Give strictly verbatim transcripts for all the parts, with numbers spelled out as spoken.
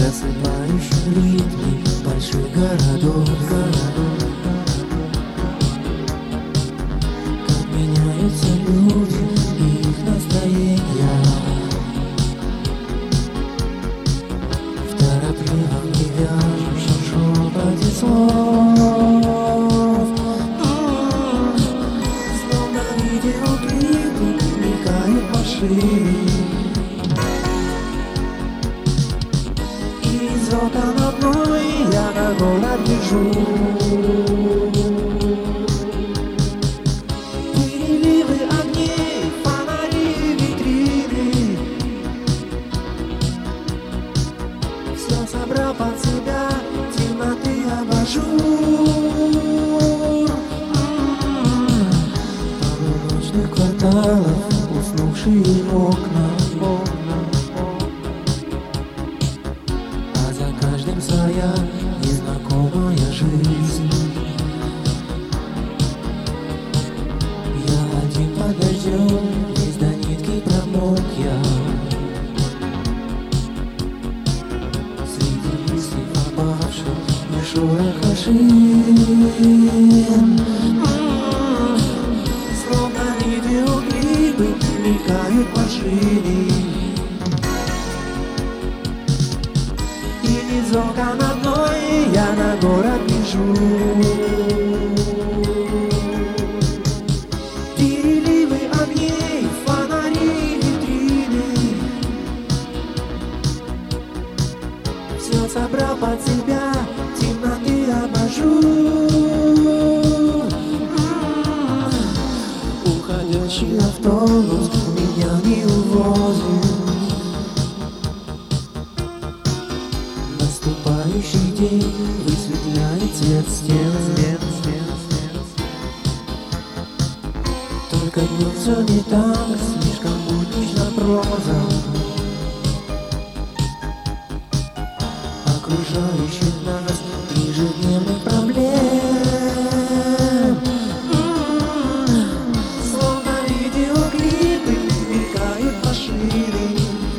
засыпающем ритме больших городов, городов. Как меняются люди и их настроения в торопливом невяжущем шепоте слов. Словно видеоклипы мелькают машины, из окон одной я на город гляжу. Переливы огней, фонари, витрины, все собрал под себя, темноты абажур. Пару ночных кварталов, уснувшие окна, окна. Каждым своя незнакомая жизнь. Я один под дождем, весь до нитки промок я. Среди листьев опавших и шороха шин, словно видеоклипы мелькают машины. Из окон одной я на город гляжу. Переливы огней, фонари, витрины, все собрал под себя, темноты абажур. Уходящий автобус меня не увозит. Наступающий день высветляет цвет стен, стен, стен, стен. Только днем все не так, слишком буднична проза окружающих нас ежедневных проблем. Словно видеоклипы мелькают машины.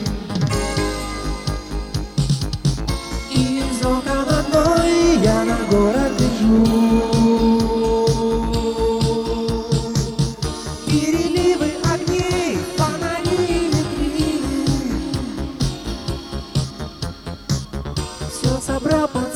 Из окон одной я на город гляжу. Переливы огней, фонари, витрины, все собрал под